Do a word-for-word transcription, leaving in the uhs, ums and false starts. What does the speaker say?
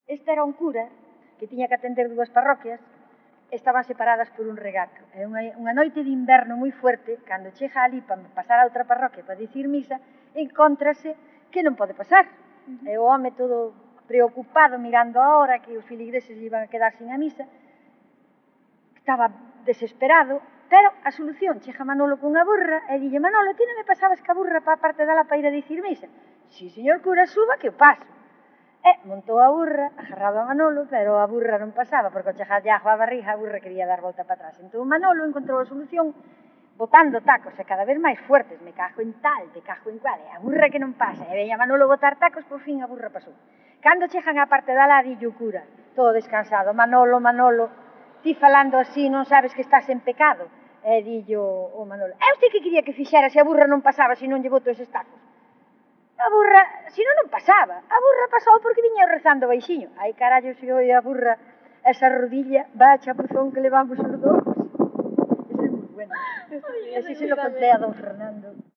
Este era un cura que tiña que atender dúas parroquias, estaban separadas por un regato. E unha, unha noite de inverno moi fuerte, cando chega ali para pasar a outra parroquia para dicir misa, encontrase que non pode pasar. Uh-huh. E o home todo preocupado, mirando a hora, que os filigreses iban a quedar sin a misa, estaba desesperado, pero a solución, chega Manolo cunha burra e dille: Manolo, ti non me pasabas ca burra para a parte dala para ir a dicir misa? Si, señor cura, suba que o paso. E montou a burra, agarrado a Manolo, pero a burra non pasaba, porque ao chegar ajo á barriga, a burra quería dar volta para atrás. Entón Manolo encontrou a solución botando tacos, e cada vez máis fuertes, me cajo en tal, me cajo en cual, e a burra que non pasa, e veña Manolo botar tacos, por fin a burra pasou. Cando chegan á parte da lá, dille o cura, todo descansado: Manolo, Manolo, ti falando así non sabes que estás en pecado? E dillo o Manolo: e usted que quería que fixera se a burra non pasaba, se non lle boto eses tacos? A burra, se non non pasaba, a burra pasou porque viña rezando baixiño. Ai, carallo, se oi a burra esa rodilla, va a chapuzón que levamos os dous. Ese é moi bueno. Ese se lo conté a don Fernando.